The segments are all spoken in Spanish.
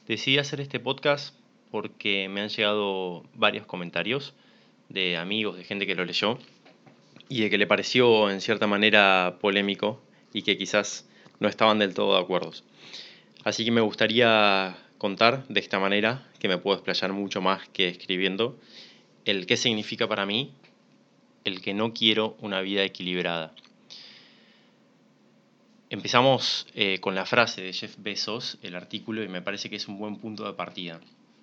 Decidí hacer este podcast porque me han llegado varios comentarios de amigos, de gente que lo leyó y de que le pareció en cierta manera polémico y que quizás no estaban del todo de acuerdo. Así que me gustaría contar de esta manera, que me puedo explayar mucho más que escribiendo, el qué significa para mí el que no quiero una vida equilibrada. Empezamos con la frase de Jeff Bezos, el artículo, y me parece que es un buen punto de partida.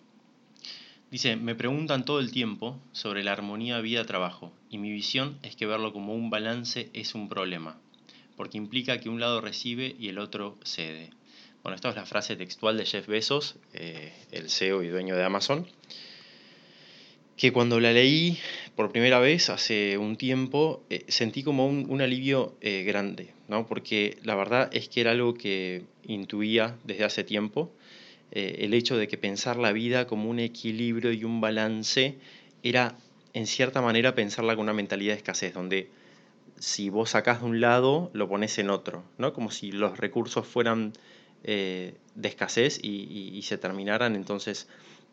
Dice, me preguntan todo el tiempo sobre la armonía vida-trabajo y mi visión es que verlo como un balance es un problema, porque implica que un lado recibe y el otro cede. Bueno, esta es la frase textual de Jeff Bezos, el CEO y dueño de Amazon, que cuando la leí por primera vez hace un tiempo sentí como un alivio grande, ¿no? Porque la verdad es que era algo que intuía desde hace tiempo. El hecho de que pensar la vida como un equilibrio y un balance era, en cierta manera, pensarla con una mentalidad de escasez, donde si vos sacás de un lado, lo pones en otro, ¿no? Como si los recursos fueran de escasez y se terminaran. Entonces,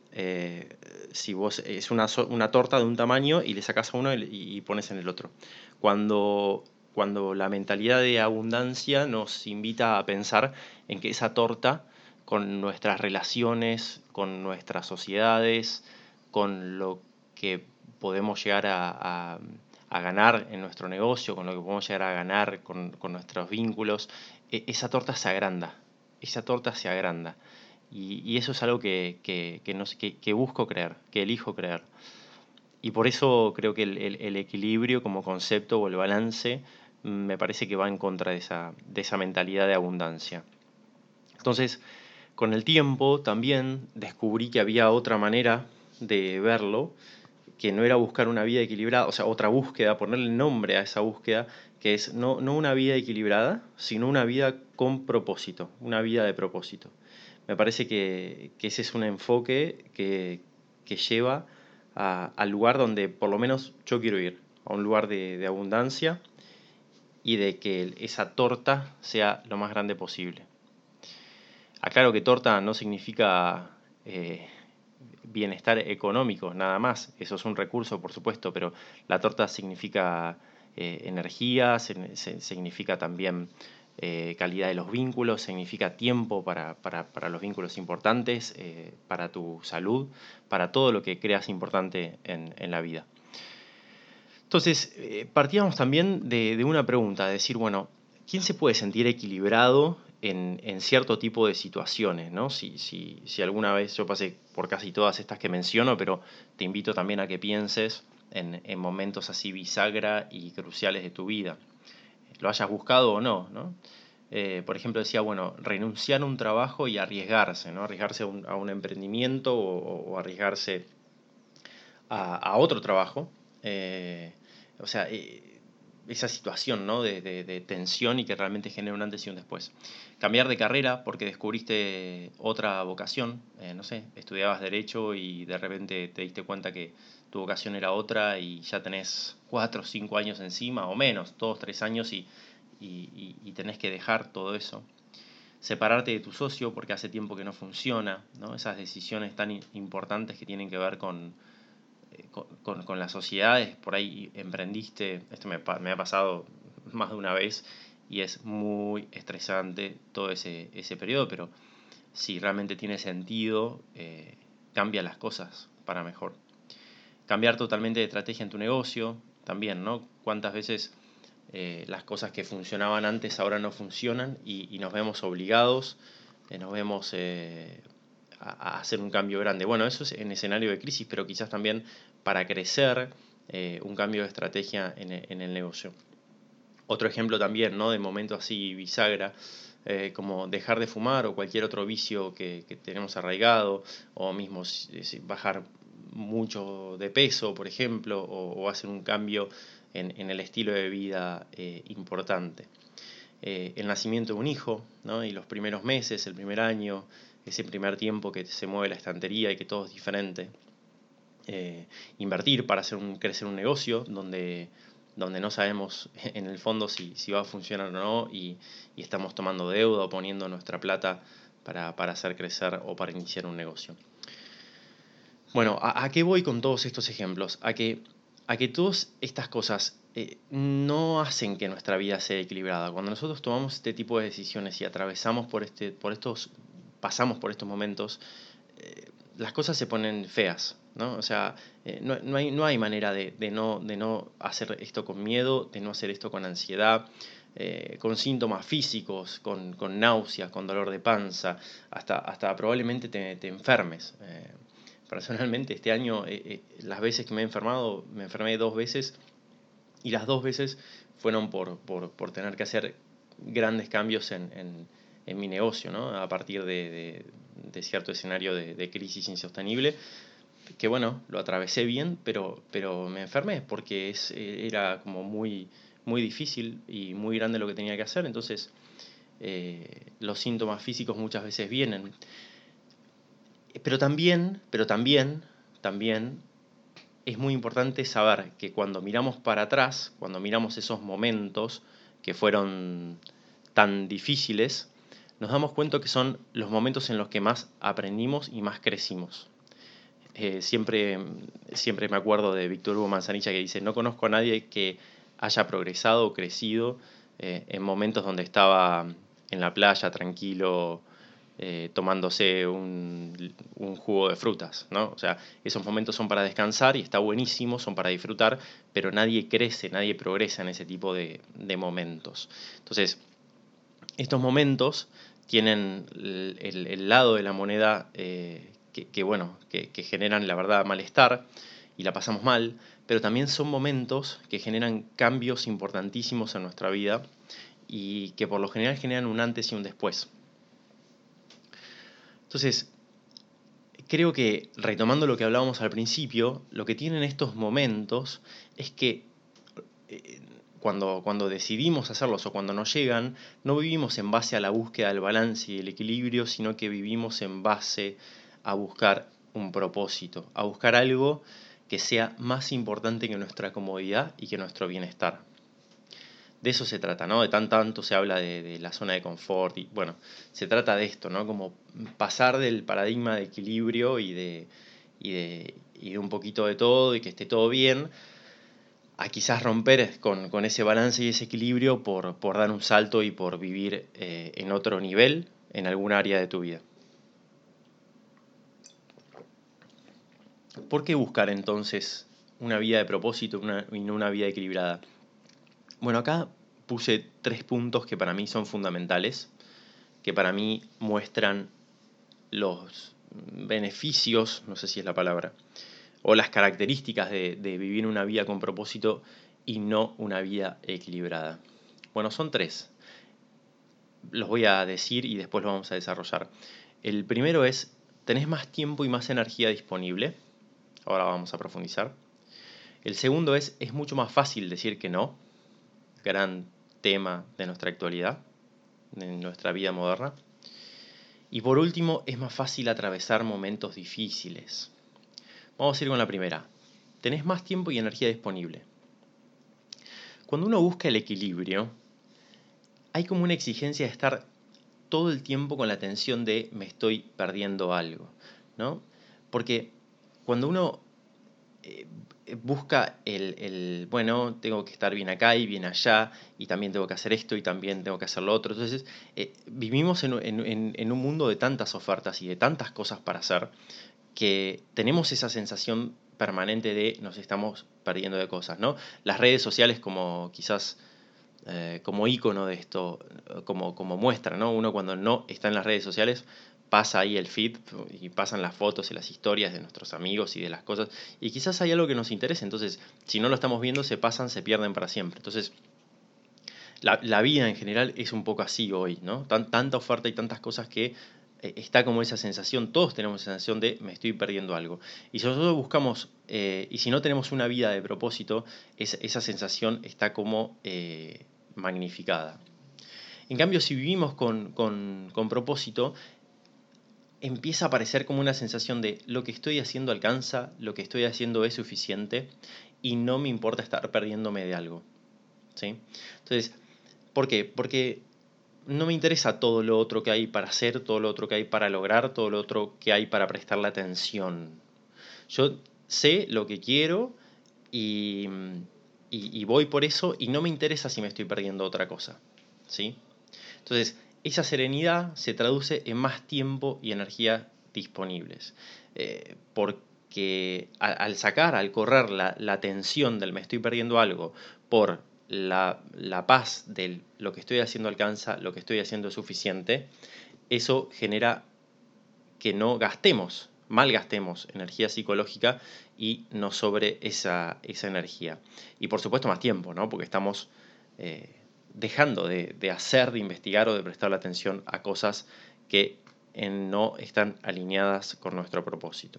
si vos es una torta de un tamaño y le sacás a uno y pones en el otro. Cuando la mentalidad de abundancia nos invita a pensar en que esa torta, con nuestras relaciones, con nuestras sociedades, con lo que podemos llegar a ganar en nuestro negocio, con lo que podemos llegar a ganar con nuestros vínculos, esa torta se agranda, esa torta se agranda. Y eso es algo que busco creer, que elijo creer. Y por eso creo que el equilibrio como concepto o el balance me parece que va en contra de esa mentalidad de abundancia. Entonces, con el tiempo también descubrí que había otra manera de verlo, que no era buscar una vida equilibrada, o sea, otra búsqueda, ponerle nombre a esa búsqueda, que es no una vida equilibrada, sino una vida con propósito, una vida de propósito. Me parece que ese es un enfoque que lleva al lugar donde por lo menos yo quiero ir, a un lugar de abundancia y de que esa torta sea lo más grande posible. Aclaro que torta no significa bienestar económico, nada más. Eso es un recurso, por supuesto, pero la torta significa energía, significa también calidad de los vínculos, significa tiempo para los vínculos importantes, para tu salud, para todo lo que creas importante en la vida. Entonces, partíamos también de una pregunta, de decir, bueno, ¿quién se puede sentir equilibrado en cierto tipo de situaciones, ¿no? Si alguna vez yo pasé por casi todas estas que menciono, pero te invito también a que pienses en momentos así bisagra y cruciales de tu vida, lo hayas buscado o no, ¿no? Por ejemplo, decía, bueno, renunciar a un trabajo y arriesgarse, ¿no? Arriesgarse a un emprendimiento o arriesgarse a otro trabajo. O sea, esa situación, ¿no? de tensión y que realmente genera un antes y un después. Cambiar de carrera porque descubriste otra vocación, no sé, estudiabas derecho y de repente te diste cuenta que tu vocación era otra y ya tenés 4 o 5 años encima o menos, 2, 3 años y tenés que dejar todo eso. Separarte de tu socio porque hace tiempo que no funciona, ¿no? Esas decisiones tan importantes que tienen que ver con las sociedades. Por ahí emprendiste, esto me ha pasado más de una vez y es muy estresante todo ese periodo, pero si realmente tiene sentido, cambia las cosas para mejor. Cambiar totalmente de estrategia en tu negocio, también, ¿no? Cuántas veces las cosas que funcionaban antes ahora no funcionan y nos vemos obligados, nos vemos a hacer un cambio grande. Bueno, eso es en escenario de crisis, pero quizás también para crecer, un cambio de estrategia en el negocio. Otro ejemplo también, ¿no? De momento así bisagra, como dejar de fumar o cualquier otro vicio que tenemos arraigado, o mismo bajar mucho de peso, por ejemplo, o hacer un cambio en el estilo de vida importante. El nacimiento de un hijo, ¿no? Y los primeros meses, el primer año, ese primer tiempo que se mueve la estantería y que todo es diferente. Invertir para crecer un negocio donde no sabemos en el fondo si va a funcionar o no y estamos tomando deuda o poniendo nuestra plata para hacer crecer o para iniciar un negocio. Bueno, ¿a qué voy con todos estos ejemplos? A que todas estas cosas no hacen que nuestra vida sea equilibrada. Cuando nosotros tomamos este tipo de decisiones y atravesamos pasamos por estos momentos, las cosas se ponen feas, ¿no? O sea, no hay manera de no hacer esto con miedo, de no hacer esto con ansiedad, con síntomas físicos, con náuseas, con dolor de panza, hasta probablemente te enfermes. Personalmente, este año, las veces que me he enfermado, me enfermé 2 veces y las 2 veces fueron por tener que hacer grandes cambios en mi negocio, ¿no? A partir de cierto escenario de crisis insostenible, que bueno, lo atravesé bien, pero me enfermé porque era como muy difícil y muy grande lo que tenía que hacer, entonces los síntomas físicos muchas veces vienen. También es muy importante saber que cuando miramos para atrás, cuando miramos esos momentos que fueron tan difíciles, nos damos cuenta que son los momentos en los que más aprendimos y más crecimos. Siempre me acuerdo de Víctor Hugo Manzanilla que dice: no conozco a nadie que haya progresado o crecido en momentos donde estaba en la playa tranquilo, tomándose un jugo de frutas, ¿no? O sea, esos momentos son para descansar y está buenísimo, son para disfrutar, pero nadie crece, nadie progresa en ese tipo de momentos. Entonces, estos momentos tienen el lado de la moneda que generan, la verdad, malestar y la pasamos mal, pero también son momentos que generan cambios importantísimos en nuestra vida y que por lo general generan un antes y un después. Entonces, creo que, retomando lo que hablábamos al principio, lo que tienen estos momentos es que cuando decidimos hacerlos o cuando nos llegan, no vivimos en base a la búsqueda del balance y el equilibrio, sino que vivimos en base a buscar un propósito, a buscar algo que sea más importante que nuestra comodidad y que nuestro bienestar. De eso se trata, ¿no? Tanto se habla de la zona de confort y bueno, se trata de esto, ¿no? Como pasar del paradigma de equilibrio y de un poquito de todo y que esté todo bien, a quizás romper con ese balance y ese equilibrio por dar un salto y por vivir en otro nivel en algún área de tu vida. ¿Por qué buscar entonces una vida de propósito y no una vida equilibrada? Bueno, acá puse 3 puntos que para mí son fundamentales, que para mí muestran los beneficios, no sé si es la palabra, o las características de vivir una vida con propósito y no una vida equilibrada. Bueno, son 3. Los voy a decir y después los vamos a desarrollar. El primero es: tenés más tiempo y más energía disponible. Ahora vamos a profundizar. El segundo es mucho más fácil decir que no. Gran tema de nuestra actualidad, de nuestra vida moderna. Y por último, es más fácil atravesar momentos difíciles. Vamos a ir con la primera. Tenés más tiempo y energía disponible. Cuando uno busca el equilibrio, hay como una exigencia de estar todo el tiempo con la tensión de me estoy perdiendo algo, ¿no? Porque cuando uno busca bueno, tengo que estar bien acá y bien allá, y también tengo que hacer esto y también tengo que hacer lo otro. Entonces, vivimos en un mundo de tantas ofertas y de tantas cosas para hacer, que tenemos esa sensación permanente de nos estamos perdiendo de cosas, ¿no? Las redes sociales como quizás como ícono de esto, como muestra, ¿no? Uno cuando no está en las redes sociales pasa ahí el feed y pasan las fotos y las historias de nuestros amigos y de las cosas, y quizás hay algo que nos interese, entonces si no lo estamos viendo se pasan, se pierden para siempre. Entonces la vida en general es un poco así hoy, ¿no? Tanta oferta y tantas cosas que está como esa sensación, todos tenemos esa sensación de me estoy perdiendo algo. Y si nosotros buscamos, y si no tenemos una vida de propósito, esa sensación está como magnificada. En cambio, si vivimos con propósito, empieza a aparecer como una sensación de lo que estoy haciendo alcanza, lo que estoy haciendo es suficiente y no me importa estar perdiéndome de algo, ¿sí? Entonces, ¿por qué? Porque no me interesa todo lo otro que hay para hacer, todo lo otro que hay para lograr, todo lo otro que hay para prestarle atención. Yo sé lo que quiero y, y voy por eso y no me interesa si me estoy perdiendo otra cosa, ¿sí? Entonces, esa serenidad se traduce en más tiempo y energía disponibles. Porque al sacar, al correr la tensión del me estoy perdiendo algo por la paz de lo que estoy haciendo alcanza, lo que estoy haciendo es suficiente, eso genera que no gastemos, malgastemos energía psicológica y nos sobre esa energía. Y por supuesto más tiempo, ¿no? Porque estamos dejando de hacer, de investigar o de prestarle atención a cosas que no están alineadas con nuestro propósito.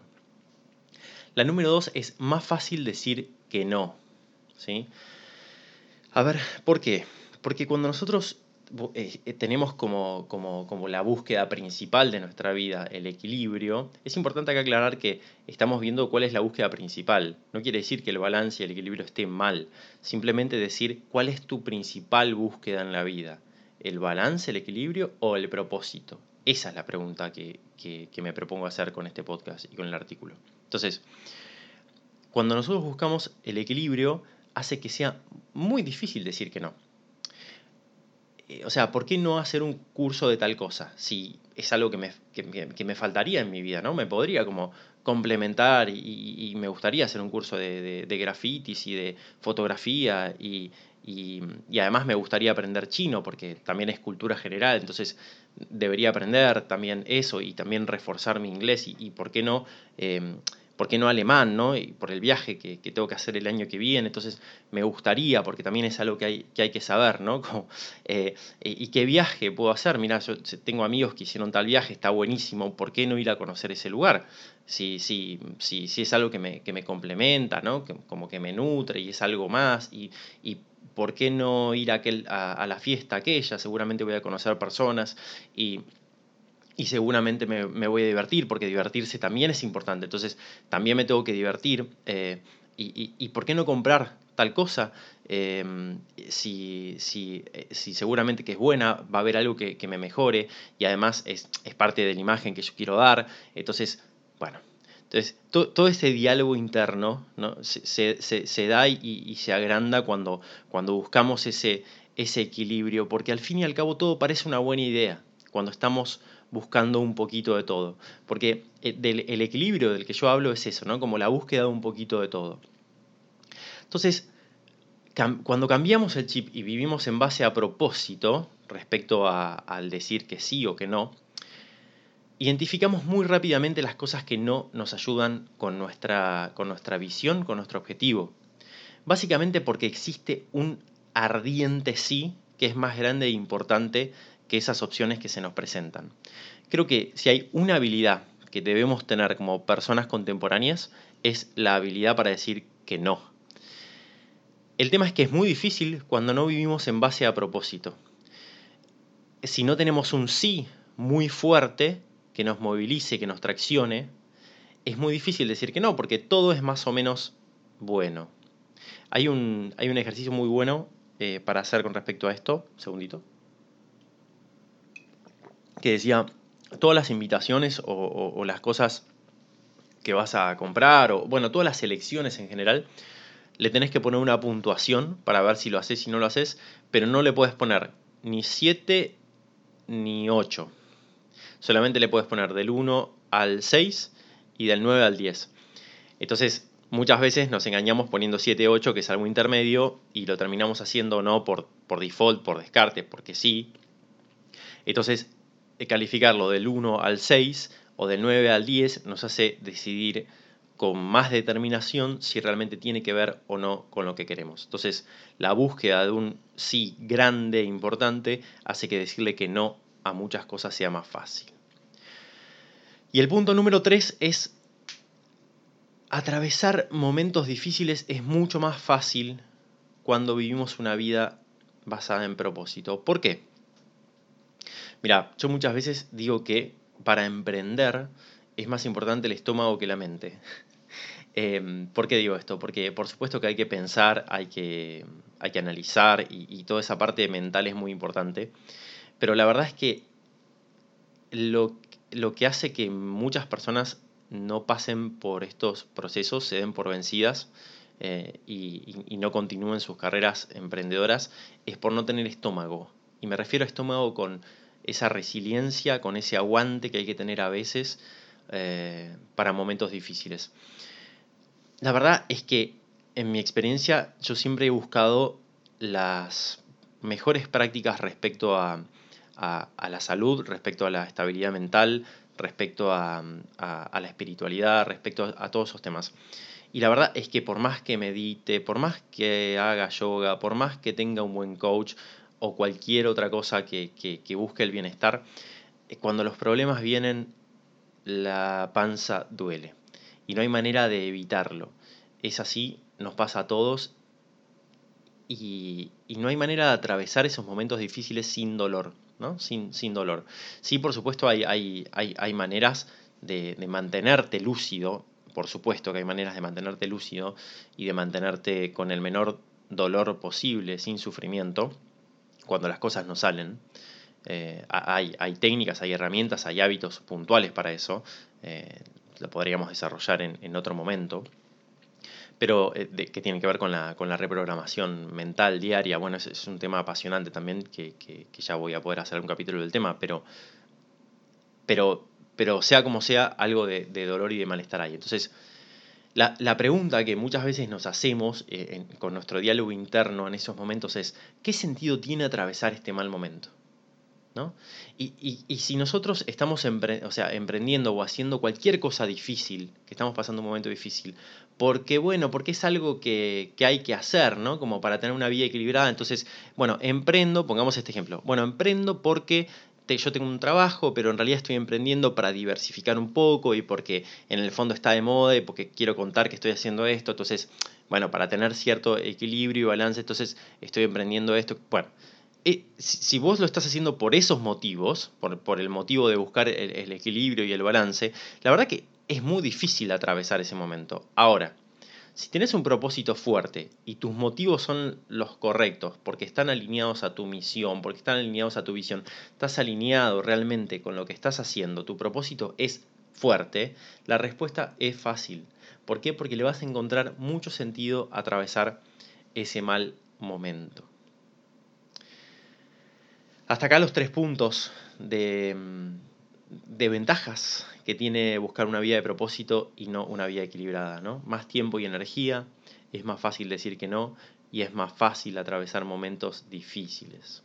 La número 2 es más fácil decir que no, ¿sí? A ver, ¿por qué? Porque cuando nosotros tenemos como la búsqueda principal de nuestra vida el equilibrio, es importante acá aclarar que estamos viendo cuál es la búsqueda principal. No quiere decir que el balance y el equilibrio estén mal, simplemente decir cuál es tu principal búsqueda en la vida. ¿El balance, el equilibrio o el propósito? Esa es la pregunta que me propongo hacer con este podcast y con el artículo. Entonces, cuando nosotros buscamos el equilibrio, hace que sea muy difícil decir que no. O sea, ¿por qué no hacer un curso de tal cosa? Si es algo que me faltaría en mi vida, ¿no? Me podría como complementar y me gustaría hacer un curso de grafitis y de fotografía y además me gustaría aprender chino porque también es cultura general, entonces debería aprender también eso y también reforzar mi inglés y ¿por qué no? ¿Por qué no alemán, no? Y por el viaje que tengo que hacer el año que viene, entonces me gustaría, porque también es algo que hay que saber, ¿no? Como, ¿y qué viaje puedo hacer? Mirá, yo tengo amigos que hicieron tal viaje, está buenísimo, ¿por qué no ir a conocer ese lugar? Si es algo que me complementa, ¿no? Como que me nutre y es algo más, y ¿por qué no ir a la fiesta aquella? Seguramente voy a conocer personas y seguramente me voy a divertir, porque divertirse también es importante. Entonces, también me tengo que divertir. Y ¿por qué no comprar tal cosa? Si seguramente que es buena, va a haber algo que me mejore y además es parte de la imagen que yo quiero dar. Entonces, bueno. Entonces, todo ese diálogo interno, ¿no? se da y se agranda cuando buscamos ese equilibrio, porque al fin y al cabo todo parece una buena idea cuando estamos buscando un poquito de todo. Porque el equilibrio del que yo hablo es eso, ¿no? Como la búsqueda de un poquito de todo. Entonces, cuando cambiamos el chip y vivimos en base a propósito, respecto al decir que sí o que no, identificamos muy rápidamente las cosas que no nos ayudan con nuestra visión, con nuestro objetivo. Básicamente porque existe un ardiente sí que es más grande e importante que esas opciones que se nos presentan. Creo que si hay una habilidad que debemos tener como personas contemporáneas es la habilidad para decir que no. El tema es que es muy difícil cuando no vivimos en base a propósito. Si no tenemos un sí muy fuerte que nos movilice, que nos traccione, es muy difícil decir que no, porque todo es más o menos bueno. Hay un ejercicio muy bueno para hacer con respecto a esto, un segundito, que decía, todas las invitaciones o las cosas que vas a comprar, o bueno, todas las elecciones en general, le tenés que poner una puntuación para ver si lo haces y no lo haces, pero no le puedes poner ni 7 ni 8. Solamente le puedes poner del 1 al 6 y del 9 al 10. Entonces, muchas veces nos engañamos poniendo 7, 8, que es algo intermedio, y lo terminamos haciendo no por default, por descarte, porque sí. Entonces, calificarlo del 1 al 6 o del 9 al 10 nos hace decidir con más determinación si realmente tiene que ver o no con lo que queremos. Entonces, la búsqueda de un sí grande e importante hace que decirle que no a muchas cosas sea más fácil. Y el punto número 3 es atravesar momentos difíciles es mucho más fácil cuando vivimos una vida basada en propósito. ¿Por qué? Mira, yo muchas veces digo que para emprender es más importante el estómago que la mente. ¿Por qué digo esto? Porque por supuesto que hay que pensar, hay que analizar y toda esa parte mental es muy importante. Pero la verdad es que lo, lo que hace que muchas personas no pasen por estos procesos, se den por vencidas y no continúen sus carreras emprendedoras, es por no tener estómago. Y me refiero a estómago con esa resiliencia, con ese aguante que hay que tener a veces para momentos difíciles. La verdad es que en mi experiencia yo siempre he buscado las mejores prácticas respecto a la salud, respecto a la estabilidad mental, respecto a la espiritualidad, respecto a todos esos temas. Y la verdad es que por más que medite, por más que haga yoga, por más que tenga un buen coach o cualquier otra cosa que busque el bienestar, cuando los problemas vienen, la panza duele. Y no hay manera de evitarlo. Es así, nos pasa a todos y no hay manera de atravesar esos momentos difíciles sin dolor, ¿no? Sin dolor. Sí, por supuesto, hay maneras de mantenerte lúcido, por supuesto que hay maneras de mantenerte lúcido y de mantenerte con el menor dolor posible, sin sufrimiento, cuando las cosas no salen. Hay técnicas, hay herramientas, hay hábitos puntuales para eso. Lo podríamos desarrollar en otro momento pero que tienen que ver con la reprogramación mental diaria. Bueno, es un tema apasionante también que ya voy a poder hacer un capítulo del tema, pero sea como sea, algo de dolor y de malestar hay. Entonces, la pregunta que muchas veces nos hacemos con nuestro diálogo interno en esos momentos es, ¿qué sentido tiene atravesar este mal momento? ¿No? Y si nosotros estamos emprendiendo o haciendo cualquier cosa difícil, que estamos pasando un momento difícil, porque es algo que hay que hacer, ¿no? Como para tener una vida equilibrada. Entonces, bueno, emprendo, pongamos este ejemplo. Bueno, emprendo porque yo tengo un trabajo, pero en realidad estoy emprendiendo para diversificar un poco y porque en el fondo está de moda y porque quiero contar que estoy haciendo esto. Entonces, bueno, para tener cierto equilibrio y balance, entonces estoy emprendiendo esto. Bueno, si vos lo estás haciendo por esos motivos, por el motivo de buscar el equilibrio y el balance, la verdad que es muy difícil atravesar ese momento. Ahora, si tenés un propósito fuerte y tus motivos son los correctos, porque están alineados a tu misión, porque están alineados a tu visión, estás alineado realmente con lo que estás haciendo, tu propósito es fuerte, la respuesta es fácil. ¿Por qué? Porque le vas a encontrar mucho sentido a atravesar ese mal momento. Hasta acá los 3 puntos de ventajas que tiene buscar una vida de propósito y no una vida equilibrada, ¿no? Más tiempo y energía, es más fácil decir que no y es más fácil atravesar momentos difíciles.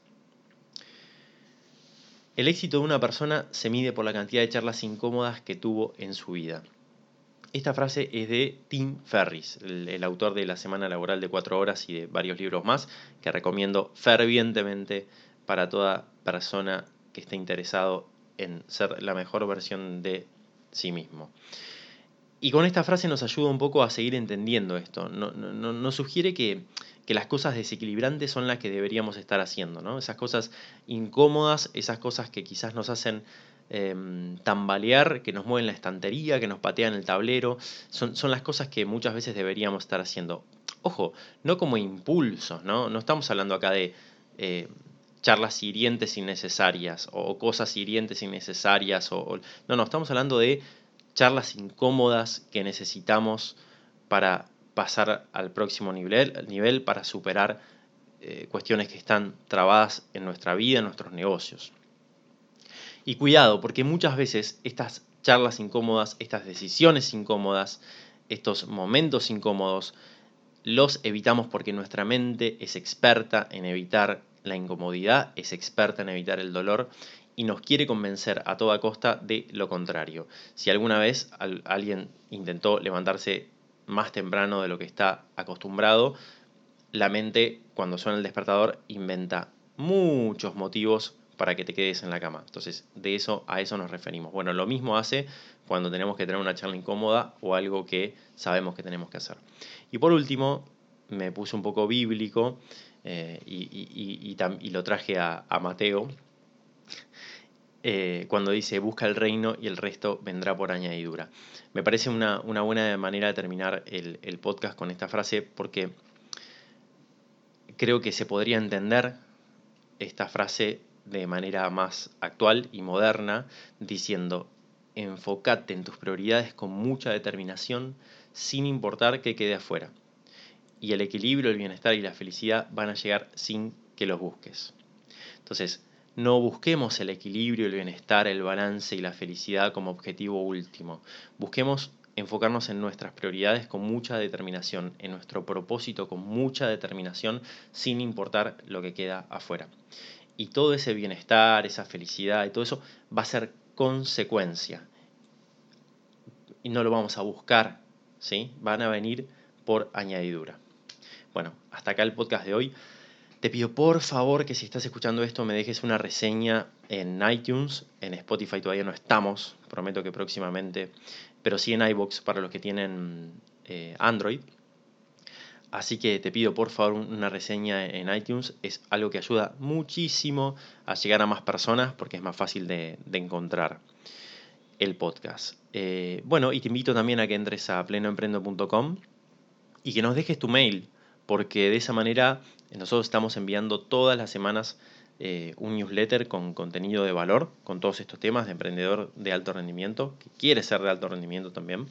El éxito de una persona se mide por la cantidad de charlas incómodas que tuvo en su vida. Esta frase es de Tim Ferriss, el autor de La Semana Laboral de 4 horas y de varios libros más, que recomiendo fervientemente para toda persona que esté interesado en ser la mejor versión de sí mismo. Y con esta frase nos ayuda un poco a seguir entendiendo esto. Nos sugiere que las cosas desequilibrantes son las que deberíamos estar haciendo, ¿no? Esas cosas incómodas, esas cosas que quizás nos hacen tambalear, que nos mueven la estantería, que nos patean el tablero, son las cosas que muchas veces deberíamos estar haciendo. Ojo, no como impulsos, ¿no? No estamos hablando acá de charlas hirientes innecesarias o cosas hirientes innecesarias. No, estamos hablando de charlas incómodas que necesitamos para pasar al próximo nivel para superar cuestiones que están trabadas en nuestra vida, en nuestros negocios. Y cuidado, porque muchas veces estas charlas incómodas, estas decisiones incómodas, estos momentos incómodos, los evitamos porque nuestra mente es experta en evitar la incomodidad, es experta en evitar el dolor y nos quiere convencer a toda costa de lo contrario. Si alguna vez alguien intentó levantarse más temprano de lo que está acostumbrado, la mente, cuando suena el despertador, inventa muchos motivos para que te quedes en la cama. Entonces, a eso nos referimos. Bueno, lo mismo hace cuando tenemos que tener una charla incómoda o algo que sabemos que tenemos que hacer. Y por último, me puse un poco bíblico y lo traje a Mateo, cuando dice, busca el reino y el resto vendrá por añadidura. Me parece una buena manera de terminar el podcast con esta frase porque creo que se podría entender esta frase de manera más actual y moderna, diciendo: enfócate en tus prioridades con mucha determinación, sin importar qué quede afuera. Y el equilibrio, el bienestar y la felicidad van a llegar sin que los busques. Entonces, no busquemos el equilibrio, el bienestar, el balance y la felicidad como objetivo último. Busquemos enfocarnos en nuestras prioridades con mucha determinación, en nuestro propósito con mucha determinación, sin importar lo que queda afuera. Y todo ese bienestar, esa felicidad y todo eso va a ser consecuencia. Y no lo vamos a buscar, ¿sí? Van a venir por añadidura. Bueno, hasta acá el podcast de hoy. Te pido por favor que si estás escuchando esto me dejes una reseña en iTunes. En Spotify todavía no estamos, prometo que próximamente, pero sí en iVoox para los que tienen Android. Así que te pido por favor una reseña en iTunes. Es algo que ayuda muchísimo a llegar a más personas porque es más fácil de encontrar el podcast. Bueno, y te invito también a que entres a plenoemprendo.com y que nos dejes tu mail, porque de esa manera nosotros estamos enviando todas las semanas un newsletter con contenido de valor, con todos estos temas de emprendedor de alto rendimiento, que quiere ser de alto rendimiento también.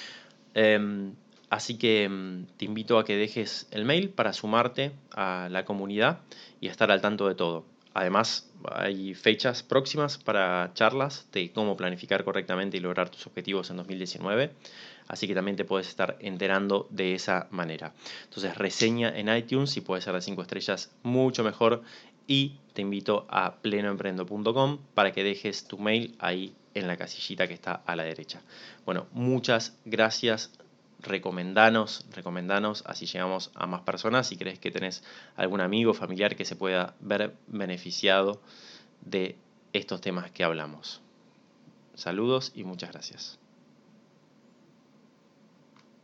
Así que te invito a que dejes el mail para sumarte a la comunidad y estar al tanto de todo. Además, hay fechas próximas para charlas de cómo planificar correctamente y lograr tus objetivos en 2019. Así que también te puedes estar enterando de esa manera. Entonces, reseña en iTunes, si puede ser de 5 estrellas, mucho mejor. Y te invito a plenoemprendo.com para que dejes tu mail ahí en la casillita que está a la derecha. Bueno, muchas gracias. Recomendanos, así llegamos a más personas. Si crees que tenés algún amigo, familiar que se pueda ver beneficiado de estos temas que hablamos. Saludos y muchas gracias.